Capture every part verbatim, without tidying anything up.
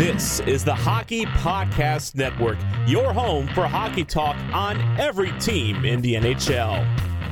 This is the Hockey Podcast Network, your home for hockey talk on every team in the N H L.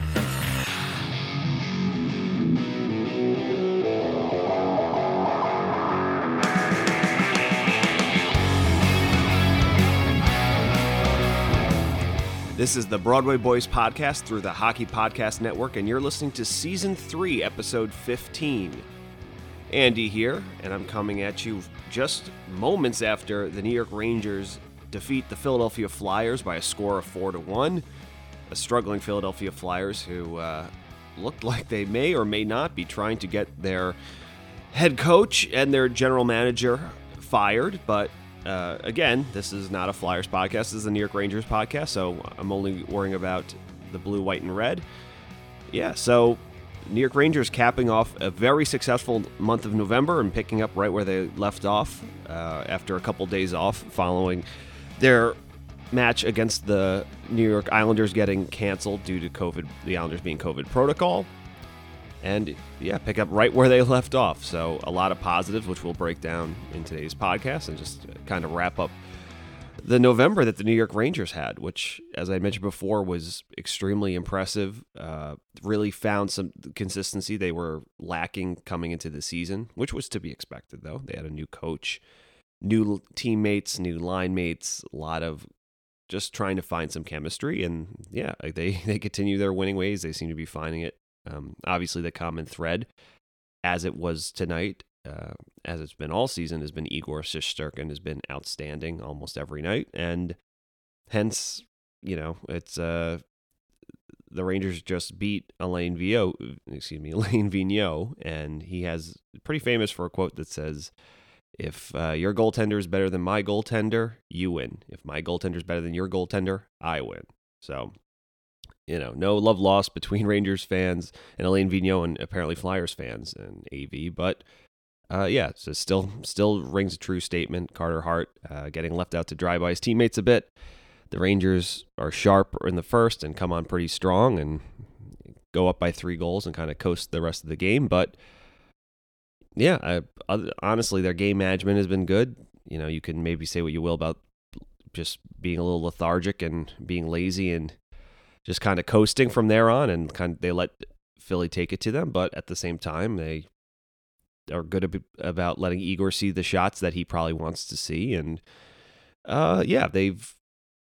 This is the Broadway Boys podcast through the Hockey Podcast Network, and you're listening to Season three, Episode fifteen. Andy here, and I'm coming at you just moments after the New York Rangers defeat the Philadelphia Flyers by a score of four to one. A struggling Philadelphia Flyers who uh, looked like they may or may not be trying to get their head coach and their general manager fired, but Uh, again, this is not a Flyers podcast. This is a New York Rangers podcast, so I'm only worrying about the blue, white, and red. Yeah, so New York Rangers capping off a very successful month of November and picking up right where they left off uh, after a couple days off following their match against the New York Islanders getting canceled due to COVID, the Islanders being COVID protocol. And, yeah, pick up right where they left off. So a lot of positives, which we'll break down in today's podcast and just kind of wrap up the November that the New York Rangers had, which, as I mentioned before, was extremely impressive. Uh, really found some consistency they were lacking coming into the season, which was to be expected, though. They had a new coach, new teammates, new line mates, a lot of just trying to find some chemistry. And, yeah, they, they continue their winning ways. They seem to be finding it. Um, obviously, the common thread, as it was tonight, uh, as it's been all season, has been Igor Shesterkin has been outstanding almost every night, and hence, you know, it's uh, the Rangers just beat Alain Vigneault, excuse me, Alain Vigneault, and he has pretty famous for a quote that says, "If uh, your goaltender is better than my goaltender, you win. If my goaltender is better than your goaltender, I win." So, you know, no love lost between Rangers fans and Alain Vigneault and apparently Flyers fans and A V. But, uh, yeah, so still still rings a true statement. Carter Hart uh, getting left out to dry by his teammates a bit. The Rangers are sharp in the first and come on pretty strong and go up by three goals and kind of coast the rest of the game. But, yeah, I, honestly, their game management has been good. You know, you can maybe say what you will about just being a little lethargic and being lazy and just kind of coasting from there on, and kind of they let Philly take it to them. But at the same time, they are good ab- about letting Igor see the shots that he probably wants to see. And uh, yeah, they've,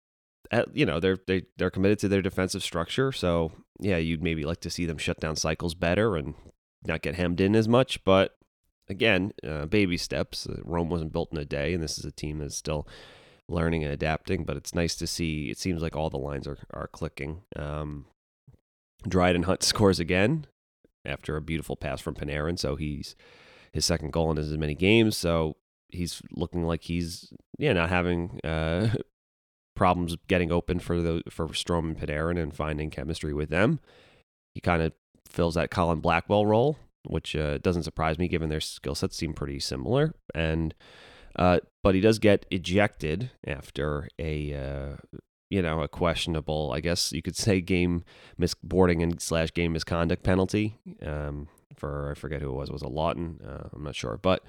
you know, they're they they're committed to their defensive structure. So yeah, you'd maybe like to see them shut down cycles better and not get hemmed in as much. But again, uh, baby steps. Rome wasn't built in a day, and this is a team that's still learning and adapting, but it's nice to see. It seems like all the lines are, are clicking. Um, Dryden Hunt scores again after a beautiful pass from Panarin, so he's his second goal in as many games, so he's looking like he's yeah not having uh, problems getting open for the for Strome and Panarin and finding chemistry with them. He kind of fills that Colin Blackwell role, which uh, doesn't surprise me given their skill sets seem pretty similar. And Uh, but he does get ejected after a, uh, you know, a questionable, I guess you could say, game misboarding and slash game misconduct penalty um, for, I forget who it was. It was a Lawton. Uh, I'm not sure. But,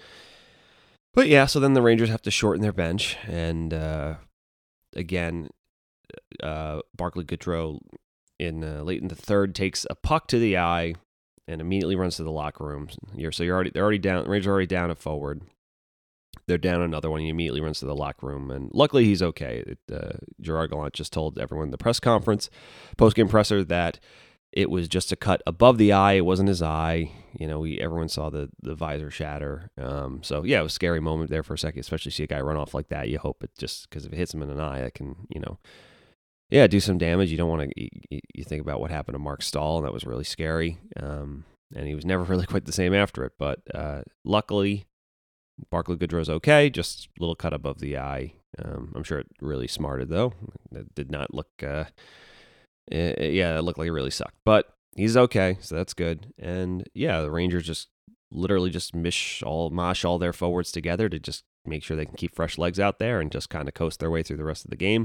but yeah, so then the Rangers have to shorten their bench. And uh, again, uh, Barclay Goodrow in uh, late in the third takes a puck to the eye and immediately runs to the locker room. You're, so you're already, they're already down, Rangers are already down a forward. They're down another one. He immediately runs to the locker room, and luckily he's okay. It, uh, Gerard Gallant just told everyone in the press conference, post-game presser, that it was just a cut above the eye. It wasn't his eye. You know, we everyone saw the, the visor shatter. Um, so, yeah, it was a scary moment there for a second, especially see a guy run off like that. You hope it just, because if it hits him in an eye, it can, you know, yeah, do some damage. You don't want to, you, you think about what happened to Mark Stahl, and that was really scary. Um, and he was never really quite the same after it. But uh, luckily, Barclay Goodrow's okay, just a little cut above the eye. Um, I'm sure it really smarted, though. It did not look, uh, it, yeah, it looked like it really sucked. But he's okay, so that's good. And yeah, the Rangers just literally just mish all, mosh all their forwards together to just make sure they can keep fresh legs out there and just kind of coast their way through the rest of the game.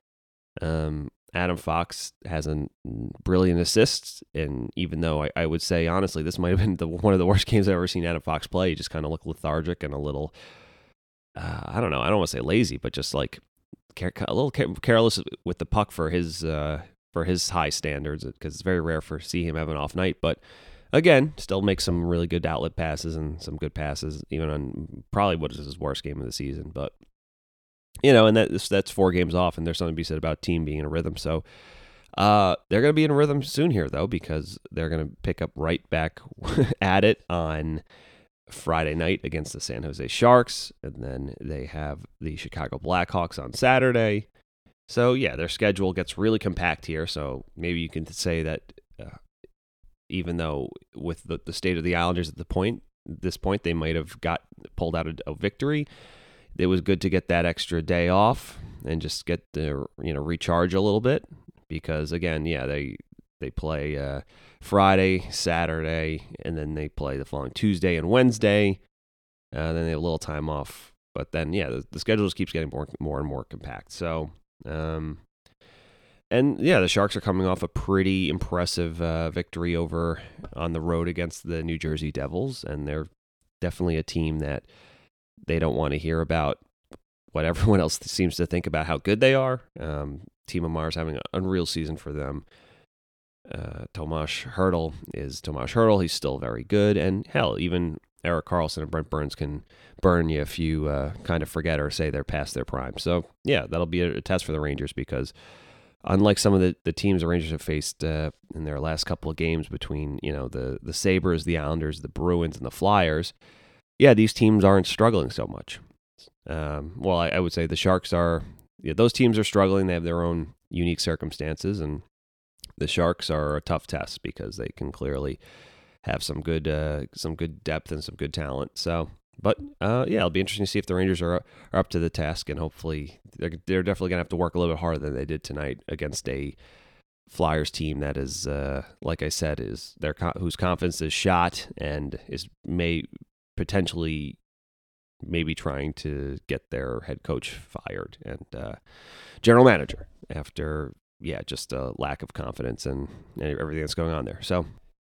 Um, Adam Fox has a brilliant assist, and even though I, I would say, honestly, this might have been the, one of the worst games I've ever seen Adam Fox play, he just kind of looked lethargic and a little uh, I don't know, I don't want to say lazy, but just like a little careless with the puck for his uh, for his high standards, because it's very rare for see him have an off night. But again, still makes some really good outlet passes and some good passes, even on probably what is his worst game of the season. But you know, and that that's four games off, and there's something to be said about team being in a rhythm. So uh, they're going to be in a rhythm soon here, though, because they're going to pick up right back at it on Friday night against the San Jose Sharks, and then they have the Chicago Blackhawks on Saturday. So yeah, their schedule gets really compact here. So maybe you can say that uh, even though with the, the state of the Islanders at the point this point they might have got pulled out a, a victory, it was good to get that extra day off and just get the you know recharge a little bit, because again, yeah, they they play uh, Friday, Saturday, and then they play the following Tuesday and Wednesday. Uh, then they have a little time off, but then yeah, the, the schedule just keeps getting more more and more compact. So. Um, and yeah, the Sharks are coming off a pretty impressive uh, victory over on the road against the New Jersey Devils, and they're definitely a team that they don't want to hear about what everyone else seems to think about how good they are. Um, Timo Meier's having an unreal season for them. Uh, Tomas Hertl is Tomas Hertl. He's still very good, and hell, even Erik Karlsson and Brent Burns can burn you if you uh, kind of forget or say they're past their prime. So, yeah, that'll be a, a test for the Rangers, because unlike some of the, the teams the Rangers have faced uh, in their last couple of games between, you know, the, the Sabres, the Islanders, the Bruins, and the Flyers, yeah, these teams aren't struggling so much. Um, well, I, I would say the Sharks are, yeah, those teams are struggling. They have their own unique circumstances, and the Sharks are a tough test because they can clearly have some good uh, some good depth and some good talent. So, but uh, yeah, it'll be interesting to see if the Rangers are are up to the task, and hopefully they're they're definitely gonna have to work a little bit harder than they did tonight against a Flyers team that is, uh, like I said, is their whose confidence is shot and is may potentially maybe trying to get their head coach fired and uh, general manager after yeah just a lack of confidence and, and everything that's going on there. So.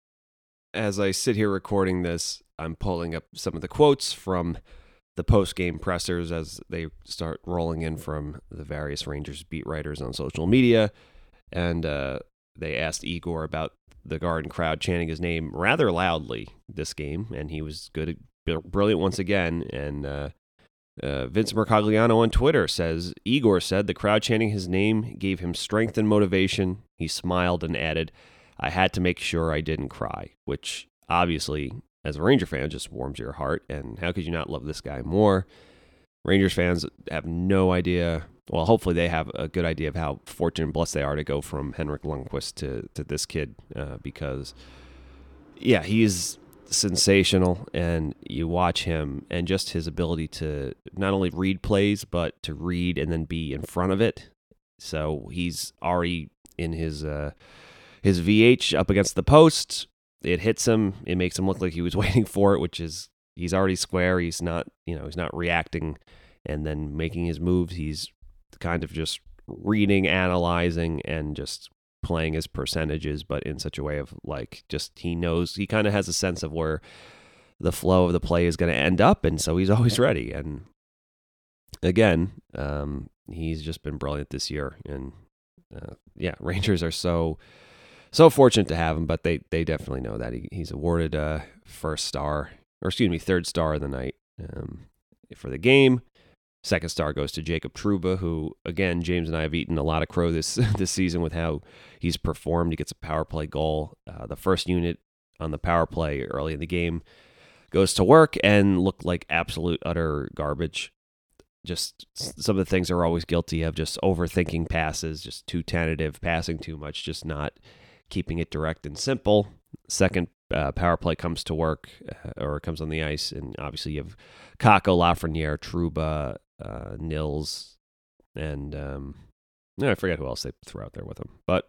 As I sit here recording this, I'm pulling up some of the quotes from the post-game pressers as they start rolling in from the various Rangers beat writers on social media. And uh, they asked Igor about the Garden crowd chanting his name rather loudly this game, and he was good, brilliant once again. And uh, uh, Vince Mercogliano on Twitter says, Igor said the crowd chanting his name gave him strength and motivation. He smiled and added, I had to make sure I didn't cry, which obviously, as a Ranger fan, just warms your heart. And how could you not love this guy more? Rangers fans have no idea. Well, hopefully they have a good idea of how fortunate and blessed they are to go from Henrik Lundqvist to, to this kid uh, because, yeah, he's sensational. And you watch him and just his ability to not only read plays, but to read and then be in front of it. So he's already in his... Uh, His V H up against the post, it hits him. It makes him look like he was waiting for it, which is he's already square. He's not, you know, he's not reacting and then making his moves. He's kind of just reading, analyzing, and just playing his percentages, but in such a way of like just he knows he kind of has a sense of where the flow of the play is going to end up, and so he's always ready. And again, um, he's just been brilliant this year. And uh, yeah, Rangers are so. So fortunate to have him, but they, they definitely know that. He, he's awarded a first star, or excuse me, third star of the night um, for the game. Second star goes to Jacob Trouba, who, again, James and I have eaten a lot of crow this this season with how he's performed. He gets a power play goal. Uh, the first unit on the power play early in the game goes to work and looked like absolute utter garbage. Just some of the things they're always guilty of, just overthinking passes, just too tentative, passing too much, just not keeping it direct and simple. Second uh, power play comes to work, uh, or comes on the ice, and obviously you have Kakko, Lafreniere, Trouba, uh, Nils, and um, no, I forget who else they threw out there with him. But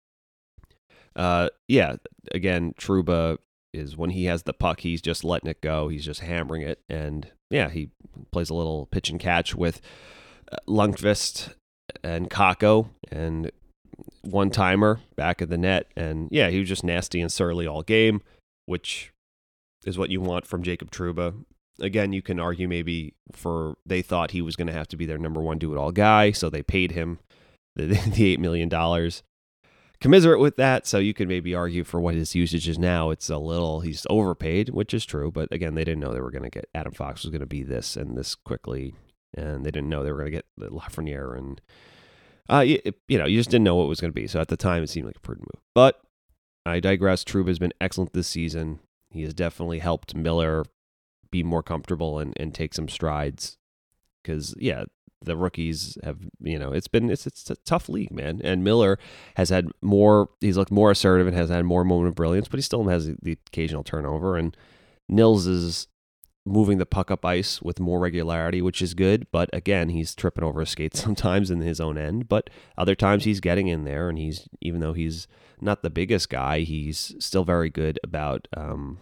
uh, yeah, again, Trouba is when he has the puck, he's just letting it go. He's just hammering it, and yeah, he plays a little pitch and catch with uh, Lundqvist and Kakko, and one-timer back of the net. And yeah, he was just nasty and surly all game, which is what you want from Jacob Trouba. again, you can argue maybe for they thought he was going to have to be their number one do-it-all guy, so they paid him the, the eight million dollars. Commiserate with that, so you can maybe argue for what his usage is now. It's a little, he's overpaid, which is true, but again, they didn't know they were going to get, Adam Fox was going to be this and this quickly, and they didn't know they were going to get Lafreniere, and uh, you, you know, you just didn't know what it was going to be, so at the time, it seemed like a prudent move. But I digress. Trouba has been excellent this season. He has definitely helped Miller be more comfortable and, and take some strides, because, yeah, the rookies have, you know, it's been, it's it's a tough league, man. And Miller has had more, he's looked more assertive and has had more moment of brilliance, but he still has the occasional turnover. And Nils is moving the puck up ice with more regularity, which is good. But again, he's tripping over his skates sometimes in his own end. But other times he's getting in there, and he's, even though he's not the biggest guy, he's still very good about um,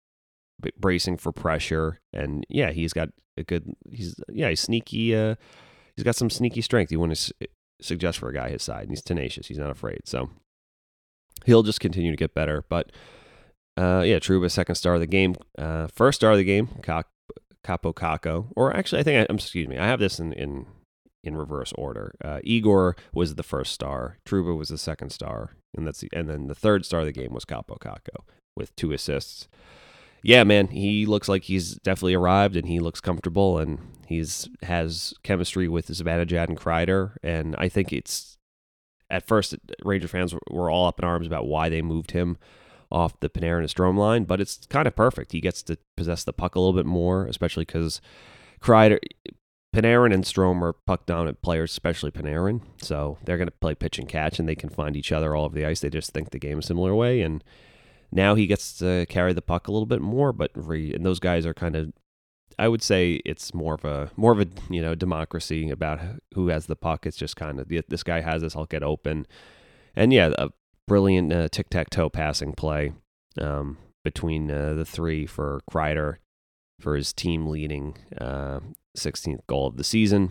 bracing for pressure. And yeah, he's got a good, he's, yeah, he's sneaky, uh, he's got some sneaky strength you want to su- suggest for a guy his side. And he's tenacious. He's not afraid. So he'll just continue to get better. But uh, yeah, Trouba, second star of the game. Uh, first star of the game, Capo Kakko. Or actually, I think, I, um, excuse me, I have this in, in, in reverse order. Uh, Igor was the first star. Trouba was the second star. And that's the, and then the third star of the game was Capo Kakko with two assists. Yeah, man, he looks like he's definitely arrived, and he looks comfortable, and he's has chemistry with Zibanejad and Kreider, and I think it's, at first, Ranger fans were all up in arms about why they moved him off the Panarin and Strome line, but it's kind of perfect. He gets to possess the puck a little bit more, especially because Kreider, Panarin and Strome are puck-dominant players, especially Panarin, so they're going to play pitch and catch, and they can find each other all over the ice. They just think the game a similar way, and now he gets to carry the puck a little bit more, but re, and those guys are kind of, I would say it's more of a more of a you know democracy about who has the puck. It's just kind of, this guy has this, I'll get open, and yeah, a brilliant uh, tic tac toe passing play um, between uh, the three for Kreider for his team leading uh, sixteenth goal of the season,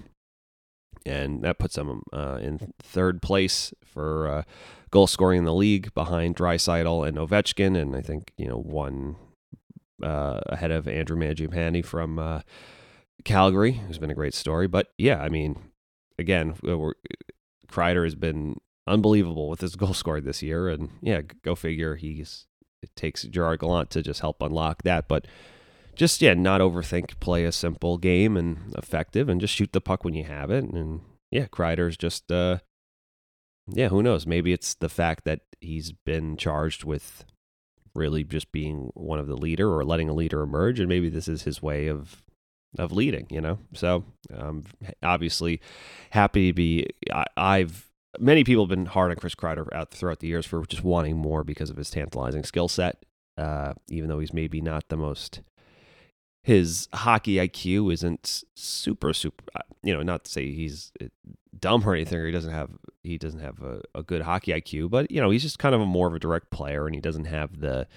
and that puts him uh, in third place for Uh, goal scoring in the league behind Draisaitl and Ovechkin, and I think, you know, one uh, ahead of Andrew Mangiapane from uh, Calgary, who's been a great story. But yeah, I mean, again, we're, Kreider has been unbelievable with his goal scoring this year, and yeah, go figure. He's it takes Gerard Gallant to just help unlock that, but just yeah, not overthink, play a simple game and effective, and just shoot the puck when you have it. And yeah, Kreider's just. Uh, Yeah, who knows? Maybe it's the fact that he's been charged with really just being one of the leader or letting a leader emerge, and maybe this is his way of of leading, you know? So, um, obviously, happy to be... I, I've... Many people have been hard on Chris Kreider out throughout the years for just wanting more because of his tantalizing skill set, uh, even though he's maybe not the most... His hockey I Q isn't super, super... You know, not to say he's dumb or anything, or he doesn't have he doesn't have a, a good hockey I Q, but you know, he's just kind of a more of a direct player, and he doesn't have the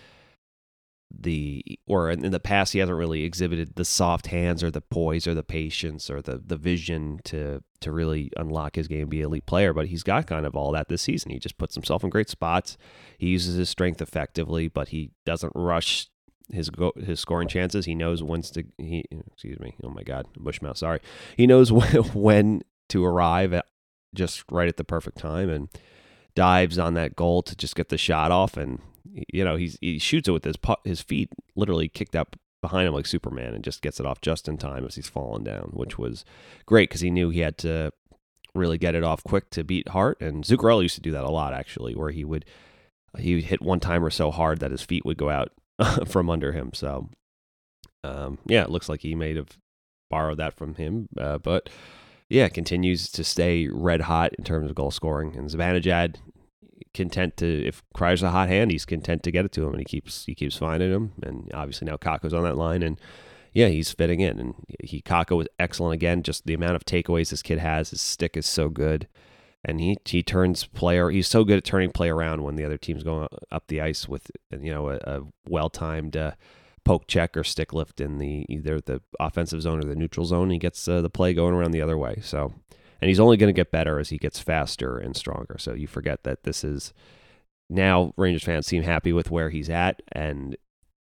the or in the past he hasn't really exhibited the soft hands or the poise or the patience or the the vision to to really unlock his game and be an elite player. But he's got kind of all that this season. He just puts himself in great spots. He uses his strength effectively, but he doesn't rush his go, his scoring chances. He knows when to he excuse me. Oh my God, Bushmouth. Sorry. He knows when, when to arrive at just right at the perfect time, and dives on that goal to just get the shot off. And you know, he's he shoots it with his his feet literally kicked up behind him like Superman, and just gets it off just in time as he's falling down, which was great because he knew he had to really get it off quick to beat Hart. And Zuccarello used to do that a lot, actually, where he would he would hit one timer so hard that his feet would go out from under him. So um, yeah, it looks like he may have borrowed that from him, uh, but yeah, continues to stay red hot in terms of goal scoring. And Zibanejad, content to, if Kreider's a hot hand, he's content to get it to him, and he keeps he keeps finding him. And obviously now Kakko's on that line, and yeah, he's fitting in. And he Kakko was excellent again. Just the amount of takeaways this kid has, his stick is so good, and he he turns player. He's so good at turning play around when the other team's going up the ice with, you know, a, a well timed uh, poke check or stick lift in the either the offensive zone or the neutral zone. He gets uh, the play going around the other way. So, and he's only going to get better as he gets faster and stronger. So you forget that this is now Rangers fans seem happy with where he's at, and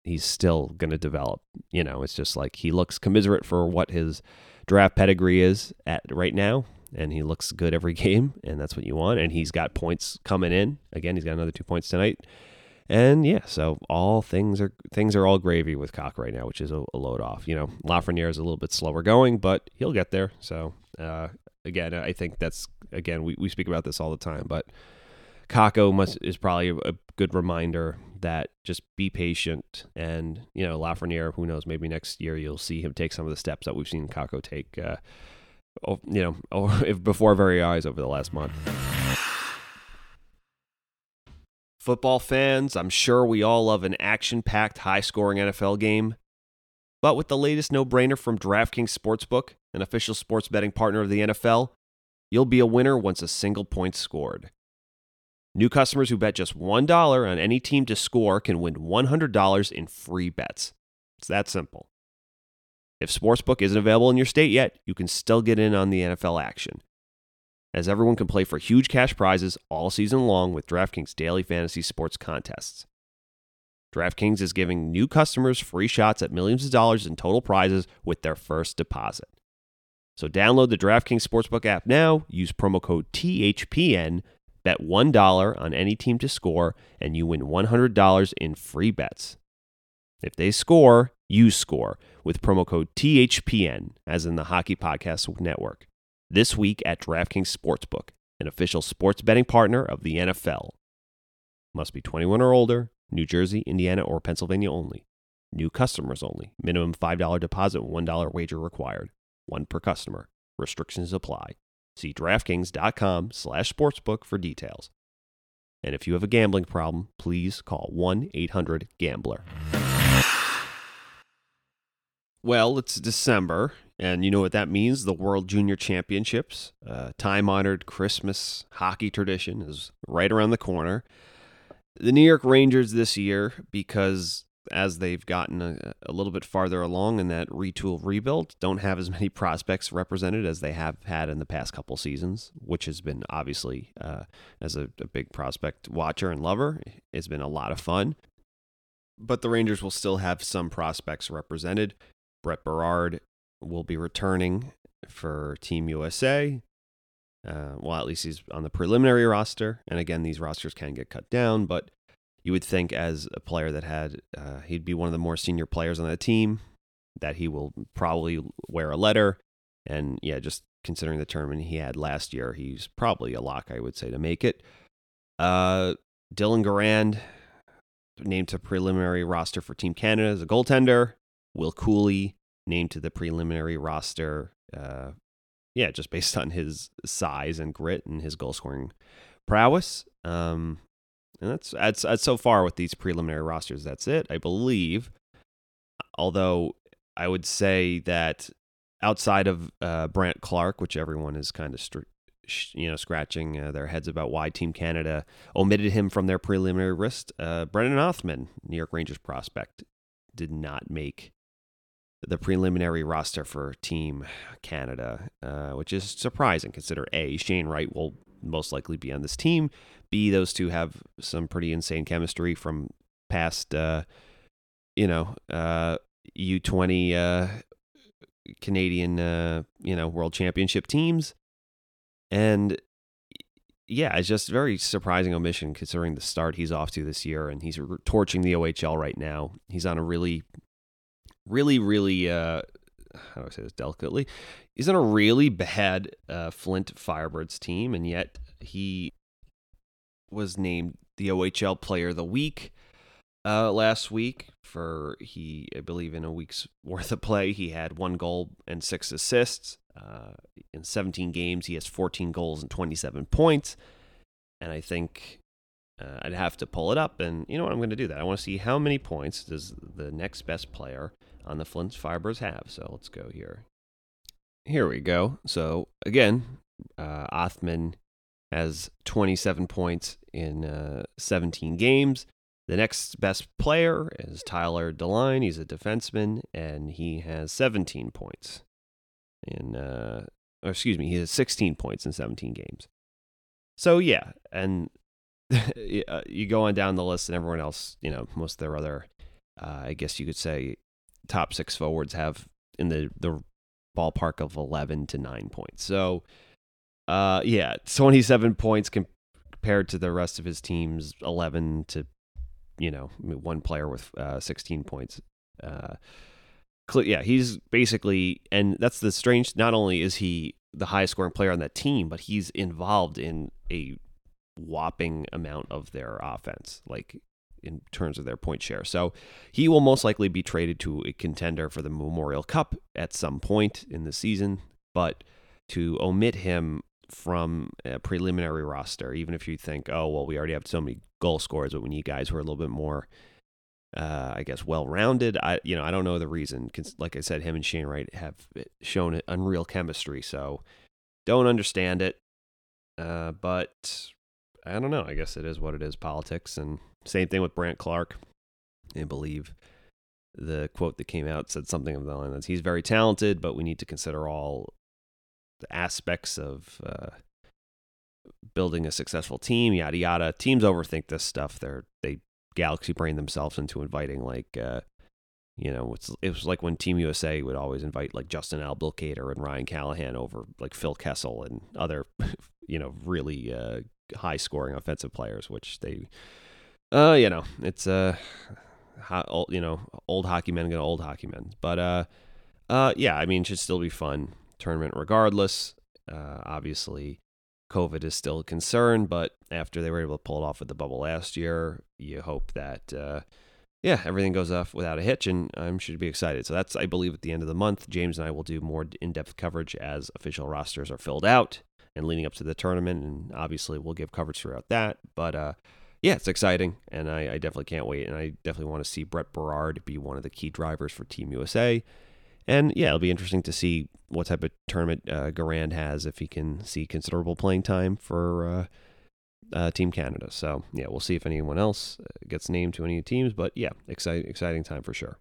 he's still going to develop. You know, it's just like he looks commiserate for what his draft pedigree is at right now, and he looks good every game, and that's what you want. And he's got points coming in. Again, he's got another two points tonight. And yeah, so all things are things are all gravy with Cock right now, which is a, a load off. You know, Lafreniere is a little bit slower going, but he'll get there. So uh, again, I think that's again we, we speak about this all the time, but Kakko must is probably a, a good reminder that just be patient. And you know, Lafreniere, who knows, maybe next year you'll see him take some of the steps that we've seen Kakko take. Uh, oh, you know, oh, if before our very eyes over the last month. Football fans, I'm sure we all love an action-packed, high-scoring N F L game. But with the latest no-brainer from DraftKings Sportsbook, an official sports betting partner of the N F L, you'll be a winner once a single point's scored. New customers who bet just one dollar on any team to score can win one hundred dollars in free bets. It's that simple. If Sportsbook isn't available in your state yet, you can still get in on the N F L action, as everyone can play for huge cash prizes all season long with DraftKings daily fantasy sports contests. DraftKings is giving new customers free shots at millions of dollars in total prizes with their first deposit. So download the DraftKings Sportsbook app now, use promo code T H P N, bet one dollar on any team to score, and you win one hundred dollars in free bets. If they score, you score with promo code T H P N, as in the Hockey Podcast Network. This week at DraftKings Sportsbook, an official sports betting partner of the N F L. Must be twenty-one or older, New Jersey, Indiana, or Pennsylvania only. New customers only. Minimum five dollars deposit, one dollar wager required. One per customer. Restrictions apply. See DraftKings.com slash sportsbook for details. And if you have a gambling problem, please call one eight hundred gambler. Well, it's December, and you know what that means. The World Junior Championships, uh, time-honored Christmas hockey tradition, is right around the corner. The New York Rangers this year, because as they've gotten a, a little bit farther along in that retool rebuild, don't have as many prospects represented as they have had in the past couple seasons, which has been obviously, uh, as a, a big prospect watcher and lover, it's been a lot of fun. But the Rangers will still have some prospects represented. Brett Berard will be returning for Team U S A. Uh, well, at least he's on the preliminary roster. And again, these rosters can get cut down, but you would think as a player that had, uh, he'd be one of the more senior players on that team, that he will probably wear a letter. And yeah, just considering the tournament he had last year, he's probably a lock, I would say, to make it. Uh, Dylan Garand, named to preliminary roster for Team Canada as a goaltender. Will Cooley, named to the preliminary roster, uh, yeah, just based on his size and grit and his goal-scoring prowess. Um, and that's, that's that's so far with these preliminary rosters. That's it, I believe. Although I would say that outside of uh, Brandt Clark, which everyone is kind of str- you know scratching uh, their heads about why Team Canada omitted him from their preliminary list, uh, Brennan Othmann, New York Rangers prospect, did not make the preliminary roster for Team Canada, uh, which is surprising. Consider A, Shane Wright will most likely be on this team. B, those two have some pretty insane chemistry from past, uh, you know, uh, U twenty uh, Canadian, uh, you know, World Championship teams. And yeah, it's just very surprising omission considering the start he's off to this year, and he's torching the O H L right now. He's on a really Really, really, uh, how do I say this delicately? He's on a really bad uh, Flint Firebirds team, and yet he was named the O H L Player of the Week uh, last week. For he, I believe, in a week's worth of play, he had one goal and six assists. Uh, in seventeen games, he has fourteen goals and twenty-seven points. And I think uh, I'd have to pull it up, and you know what? I'm going to do that. I want to see how many points does the next best player on the Flint Firebirds have. So let's go here. Here we go. So again, uh, Othmann has twenty-seven points in uh, seventeen games. The next best player is Tyler DeLine. He's a defenseman, and he has seventeen points in, uh, or excuse me, he has sixteen points in seventeen games. So yeah, and you go on down the list, and everyone else, you know, most of their other uh, I guess you could say, top six forwards have in the, the ballpark of eleven to nine points. So, uh, yeah, twenty-seven points compared to the rest of his team's eleven to, you know, one player with uh, sixteen points. Uh, yeah, he's basically, and that's the strange, not only is he the highest scoring player on that team, but he's involved in a whopping amount of their offense, like in terms of their point share. So he will most likely be traded to a contender for the Memorial Cup at some point in the season, but to omit him from a preliminary roster, even if you think, oh, well, we already have so many goal scorers, but we need guys who are a little bit more, uh, I guess, well-rounded. I, you know, I don't know the reason. Like I said, him and Shane Wright have shown unreal chemistry, so don't understand it. Uh, but I don't know. I guess it is what it is, politics. And same thing with Brandt Clarke. I believe the quote that came out said something of the line that he's very talented, but we need to consider all the aspects of uh, building a successful team, yada yada. Teams overthink this stuff. They're they galaxy brain themselves into inviting like uh, you know, it's it was like when Team U S A would always invite like Justin Abdelkader and Ryan Callahan over like Phil Kessel and other you know really uh, high scoring offensive players, which they uh you know it's uh ho- you know old hockey men gonna old hockey men, but uh uh yeah, I mean, it should still be fun tournament regardless. Uh, obviously, COVID is still a concern, but after they were able to pull it off with the bubble last year, you hope that, uh, yeah, everything goes off without a hitch, and I um, should be excited. So that's, I believe, at the end of the month. James and I will do more in-depth coverage as official rosters are filled out and leading up to the tournament, and obviously we'll give coverage throughout that. But, uh, yeah, it's exciting, and I, I definitely can't wait, and I definitely want to see Brett Berard be one of the key drivers for Team U S A. And yeah, it'll be interesting to see what type of tournament uh, Garand has, if he can see considerable playing time for uh, uh, Team Canada. So yeah, we'll see if anyone else gets named to any teams. But yeah, exciting, exciting time for sure.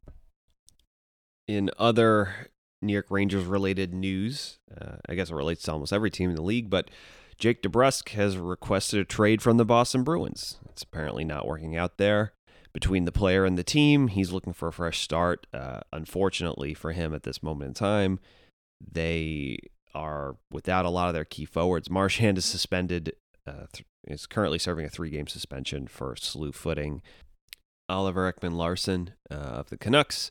In other New York Rangers related news, uh, I guess it relates to almost every team in the league, but Jake DeBrusk has requested a trade from the Boston Bruins. It's apparently not working out there between the player and the team. He's looking for a fresh start. Uh, unfortunately for him at this moment in time, they are without a lot of their key forwards. Marchand is suspended, uh, th- is currently serving a three-game suspension for slew footing Oliver Ekman-Larsson uh, of the Canucks.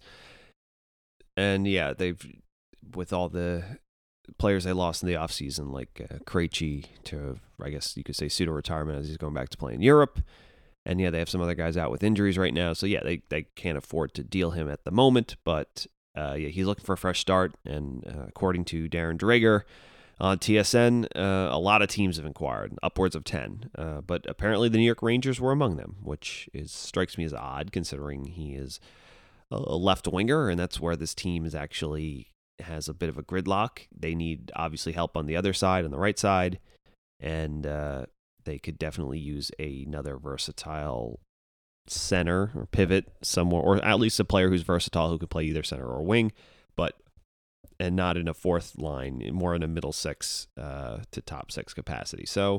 And yeah, they've, with all the players they lost in the offseason, like uh, Krejci to, I guess you could say, pseudo-retirement as he's going back to play in Europe. And yeah, they have some other guys out with injuries right now. So yeah, they, they can't afford to deal him at the moment. But uh, yeah, he's looking for a fresh start. And uh, according to Darren Dreger on T S N, uh, a lot of teams have inquired, upwards of ten. Uh, but apparently the New York Rangers were among them, which is strikes me as odd considering he is a left winger. And that's where this team is actually has a bit of a gridlock. They need obviously help on the other side, on the right side. And uh they could definitely use a, another versatile center or pivot somewhere, or at least a player who's versatile who could play either center or wing, but and not in a fourth line, more in a middle six uh, to top six capacity. So,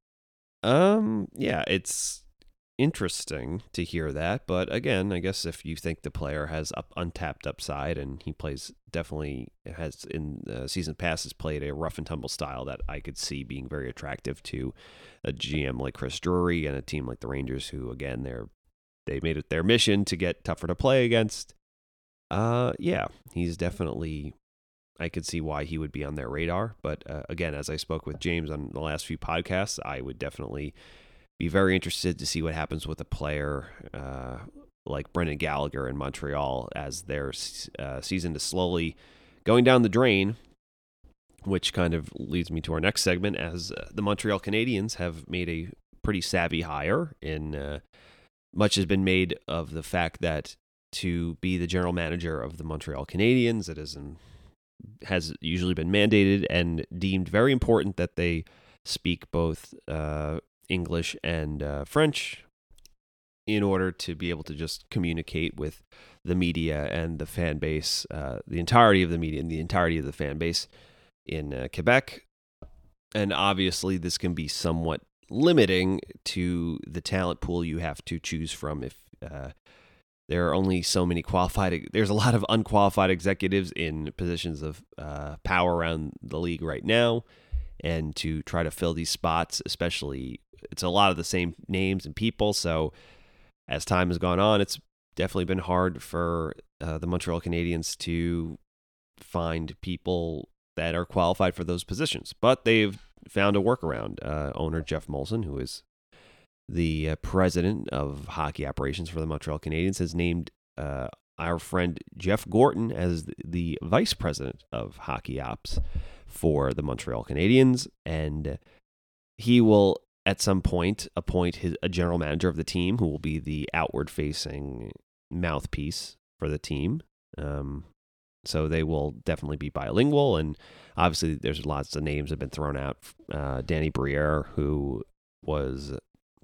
um, yeah, it's interesting to hear that. But again, I guess if you think the player has up untapped upside, and he plays definitely has in uh, season passes played a rough and tumble style that I could see being very attractive to a G M like Chris Drury and a team like the Rangers, who again they're they made it their mission to get tougher to play against. Uh, yeah, he's definitely. I could see why he would be on their radar. But uh, again, as I spoke with James on the last few podcasts, I would definitely be very interested to see what happens with a player uh, like Brendan Gallagher in Montreal as their uh, season is slowly going down the drain, which kind of leads me to our next segment, as uh, the Montreal Canadiens have made a pretty savvy hire. In uh, much has been made of the fact that to be the general manager of the Montreal Canadiens, it is an, has usually been mandated and deemed very important that they speak both uh, English and uh, French in order to be able to just communicate with the media and the fan base, uh, the entirety of the media and the entirety of the fan base in uh, Quebec. And obviously this can be somewhat limiting to the talent pool you have to choose from if uh, there are only so many qualified. There's a lot of unqualified executives in positions of uh, power around the league right now. And to try to fill these spots, especially, it's a lot of the same names and people. So as time has gone on, it's definitely been hard for uh, the Montreal Canadiens to find people that are qualified for those positions. But they've found a workaround. Uh, owner Jeff Molson, who is the uh, president of hockey operations for the Montreal Canadiens, has named uh, our friend Jeff Gorton as the vice president of hockey ops for the Montreal Canadiens, and he will at some point appoint his, a general manager of the team who will be the outward-facing mouthpiece for the team. Um, so they will definitely be bilingual, and obviously there's lots of names that have been thrown out. Uh, Danny Briere, who was,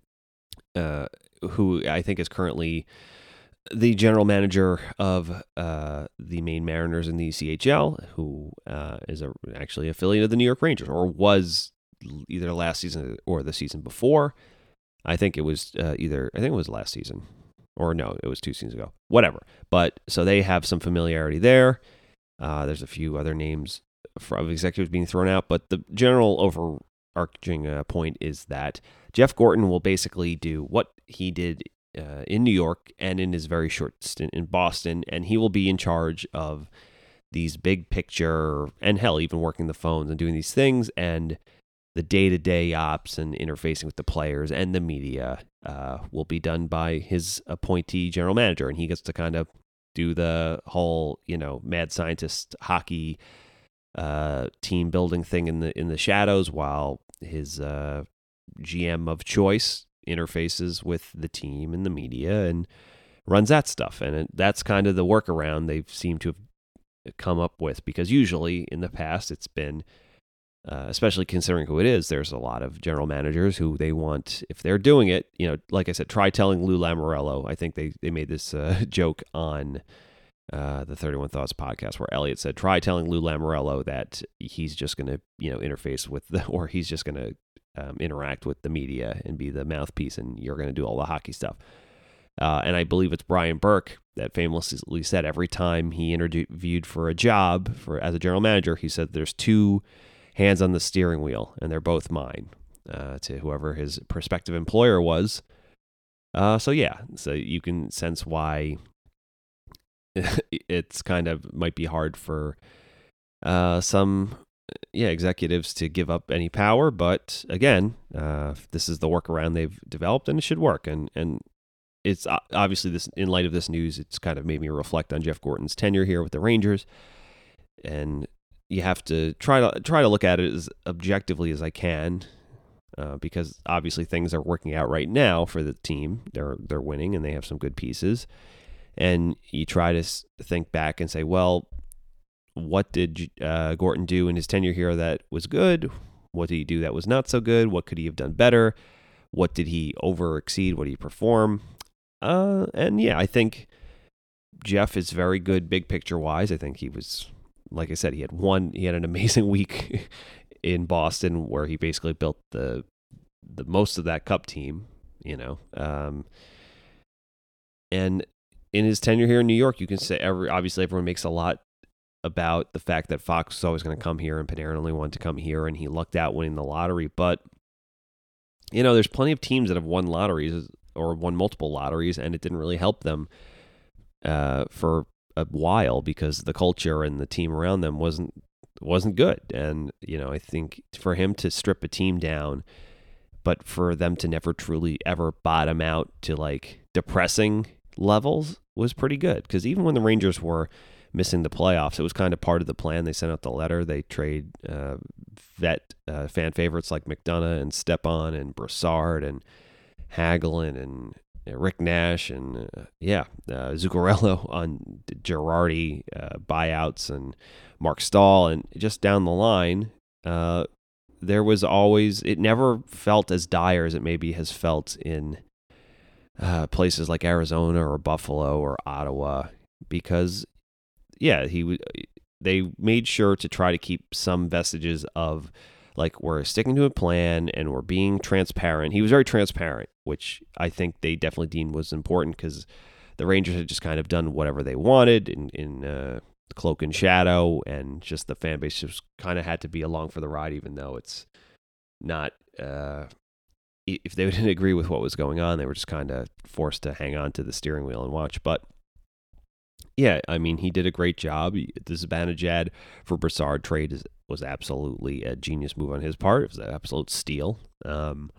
uh, who I think is currently the general manager of uh, the Maine Mariners in the C H L, who uh, is a, actually affiliate of the New York Rangers, or was either last season or the season before. I think it was uh, either, I think it was last season, or no, it was two seasons ago. Whatever. But so they have some familiarity there. Uh, there's a few other names of executives being thrown out, but the general overarching uh, point is that Jeff Gorton will basically do what he did Uh, in New York and in his very short stint in Boston, and he will be in charge of these big picture, and hell, even working the phones and doing these things, and the day-to-day ops and interfacing with the players and the media uh, will be done by his appointee general manager, and he gets to kind of do the whole, you know, mad scientist hockey uh, team building thing in the in the shadows, while his uh, G M of choice interfaces with the team and the media and runs that stuff. And it, that's kind of the workaround they've seemed to have come up with, because usually in the past it's been, uh, especially considering who it is, there's a lot of general managers who they want, if they're doing it, you know, like I said, try telling Lou Lamoriello. I think they, they made this uh, joke on uh, the thirty-one Thoughts podcast where Elliot said, try telling Lou Lamoriello that he's just going to, you know, interface with the, or he's just going to Um, interact with the media and be the mouthpiece, and you're going to do all the hockey stuff. Uh, and I believe it's Brian Burke that famously said every time he interviewed for a job for as a general manager, he said there's two hands on the steering wheel, and they're both mine, uh, to whoever his prospective employer was. Uh, so yeah, so you can sense why it's kind of might be hard for uh, some yeah, executives to give up any power, but again, uh, this is the workaround they've developed, and it should work. And and it's obviously this in light of this news, it's kind of made me reflect on Jeff Gorton's tenure here with the Rangers, and you have to try to try to look at it as objectively as I can, uh, because obviously things are working out right now for the team. They're they're winning, and they have some good pieces, and you try to think back and say, well, what did uh, Gorton do in his tenure here that was good? What did he do that was not so good? What could he have done better? What did he over exceed? What did he perform? Uh, and yeah, I think Jeff is very good big picture wise. I think he was, like I said, he had one, he had an amazing week in Boston where he basically built the the most of that cup team, you know. Um, and in his tenure here in New York, you can say every obviously everyone makes a lot about the fact that Fox was always going to come here and Panarin only wanted to come here, and he lucked out winning the lottery. But, you know, there's plenty of teams that have won lotteries or won multiple lotteries, and it didn't really help them uh, for a while because the culture and the team around them wasn't wasn't good. And, you know, I think for him to strip a team down, but for them to never truly ever bottom out to like depressing levels was pretty good. Because even when the Rangers were missing the playoffs, it was kind of part of the plan. They sent out the letter. They trade uh, vet uh, fan favorites like McDonough and Stepan and Brassard and Hagelin and uh, Rick Nash and uh, yeah, uh, Zuccarello on Girardi uh, buyouts and Mark Stahl, and just down the line, uh, there was always, it never felt as dire as it maybe has felt in uh, places like Arizona or Buffalo or Ottawa, because yeah, he they made sure to try to keep some vestiges of like we're sticking to a plan and we're being transparent. He was very transparent, which I think they definitely deemed was important because the Rangers had just kind of done whatever they wanted in, in uh, cloak and shadow, and just the fan base just kind of had to be along for the ride, even though it's not, uh, if they didn't agree with what was going on, they were just kind of forced to hang on to the steering wheel and watch. But yeah, I mean, he did a great job. The Zibanejad for Brassard trade is, was absolutely a genius move on his part. It was an absolute steal. Um,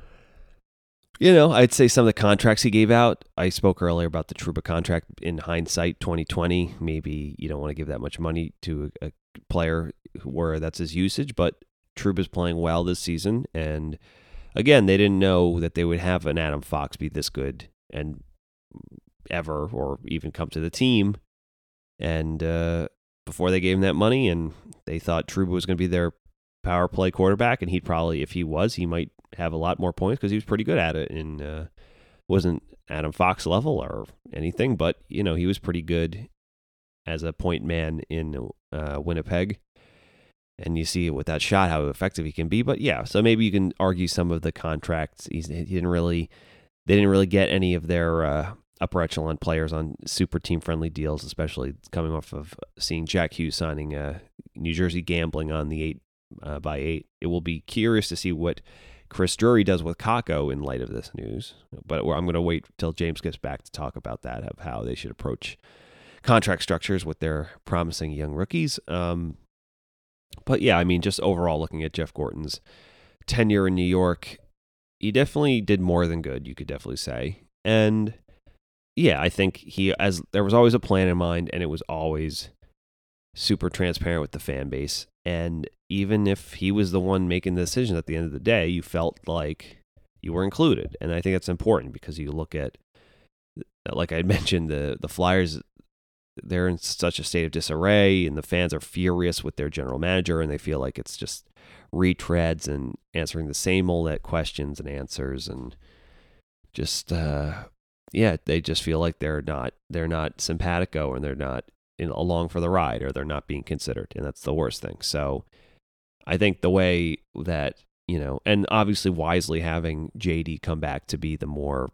you know, I'd say some of the contracts he gave out, I spoke earlier about the Trouba contract. In hindsight, twenty twenty, maybe you don't want to give that much money to a player where that's his usage, but Trouba's playing well this season. And again, they didn't know that they would have an Adam Fox be this good and ever, or even come to the team. And uh, before they gave him that money, and they thought Trouba was going to be their power play quarterback, and he'd probably, if he was, he might have a lot more points because he was pretty good at it. And uh, wasn't Adam Fox level or anything, but you know, he was pretty good as a point man in uh, Winnipeg. And you see with that shot how effective he can be. But yeah, so maybe you can argue some of the contracts. He's, he didn't really, they didn't really get any of their uh, upper echelon players on super team friendly deals, especially coming off of seeing Jack Hughes signing uh, New Jersey Gambling on the eight uh, by eight. It will be curious to see what Chris Drury does with Kakko in light of this news. But I'm going to wait till James gets back to talk about that, of how they should approach contract structures with their promising young rookies. Um, But yeah, I mean, just overall looking at Jeff Gorton's tenure in New York, he definitely did more than good, you could definitely say. And yeah, I think he, as there was always a plan in mind, and it was always super transparent with the fan base. And even if he was the one making the decision at the end of the day, you felt like you were included. And I think that's important, because you look at, like I mentioned, the the Flyers, they're in such a state of disarray, and the fans are furious with their general manager, and they feel like it's just retreads and answering the same old questions and answers, and just uh, yeah, they just feel like they're not they're not simpatico, and they're not in, along for the ride, or they're not being considered, and that's the worst thing. So I think the way that, you know, and obviously wisely having J D come back to be the more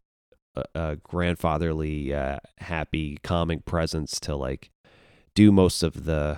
a grandfatherly, uh, happy, calming presence to like do most of the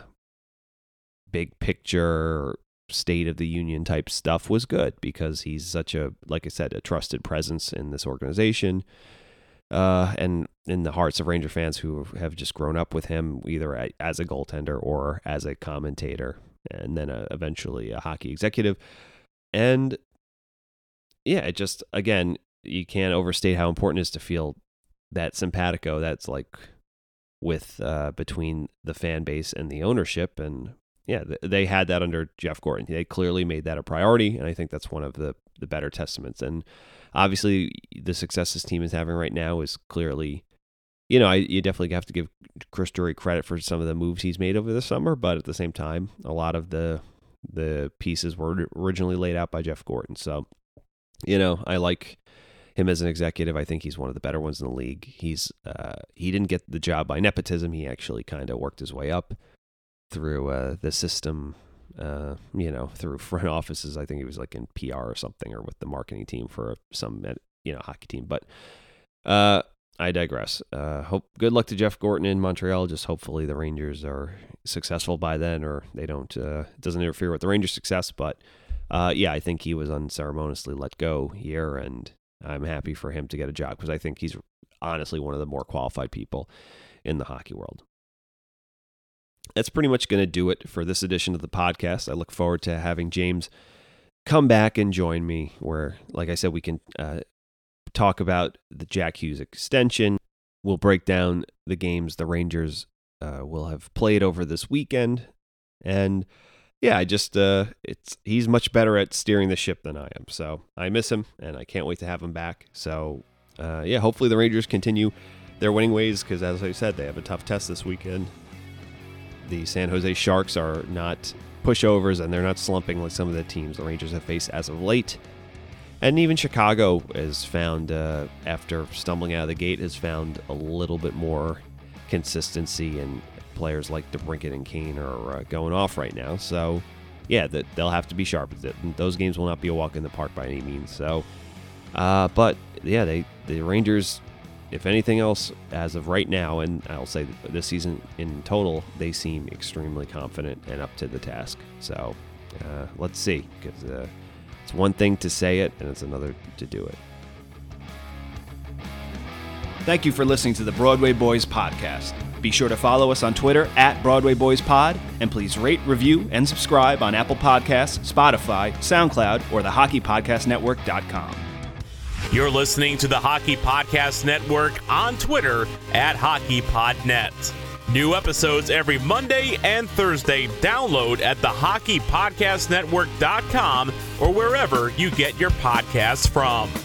big picture, state of the union type stuff was good, because he's such a, like I said, a trusted presence in this organization, uh, and in the hearts of Ranger fans who have just grown up with him, either as a goaltender or as a commentator, and then uh, eventually a hockey executive. And yeah, it just, again, you can't overstate how important it is to feel that simpatico that's like with uh, between the fan base and the ownership. And yeah, they had that under Jeff Gorton. They clearly made that a priority, and I think that's one of the, the better testaments. And obviously the success this team is having right now is clearly, you know, I, you definitely have to give Chris Drury credit for some of the moves he's made over the summer, but at the same time, a lot of the the pieces were originally laid out by Jeff Gorton. So, you know, I like him as an executive. I think he's one of the better ones in the league. He's uh, he didn't get the job by nepotism. He actually kind of worked his way up through uh, the system, uh, you know, through front offices. I think he was like in P R or something, or with the marketing team for some, you know, hockey team. But uh, I digress. Uh, hope good luck to Jeff Gorton in Montreal. Just hopefully the Rangers are successful by then, or they don't. Uh, it doesn't interfere with the Rangers' success. But uh, yeah, I think he was unceremoniously let go here, and I'm happy for him to get a job, because I think he's honestly one of the more qualified people in the hockey world. That's pretty much going to do it for this edition of the podcast. I look forward to having James come back and join me, where, like I said, we can uh, talk about the Jack Hughes extension. We'll break down the games the Rangers uh, will have played over this weekend. And yeah, I just, uh, it's he's much better at steering the ship than I am. So I miss him, and I can't wait to have him back. So uh, yeah, hopefully the Rangers continue their winning ways, because as I said, they have a tough test this weekend. The San Jose Sharks are not pushovers, and they're not slumping like some of the teams the Rangers have faced as of late. And even Chicago has found, uh, after stumbling out of the gate, has found a little bit more consistency, and players like DeBrincat and Kane are uh, going off right now. So, yeah, that they'll have to be sharp. Those games will not be a walk in the park by any means. So, uh, but yeah, they the Rangers if anything else, as of right now, and I'll say this season in total, they seem extremely confident and up to the task. So uh, let's see, because uh, it's one thing to say it, and it's another to do it. Thank you for listening to the Broadway Boys podcast. Be sure to follow us on Twitter at Broadway Boys Pod, and please rate, review, and subscribe on Apple Podcasts, Spotify, SoundCloud, or the hockey podcast network dot com. You're listening to the Hockey Podcast Network on Twitter at HockeyPodNet. New episodes every Monday and Thursday. Download at the hockey podcast network dot com or wherever you get your podcasts from.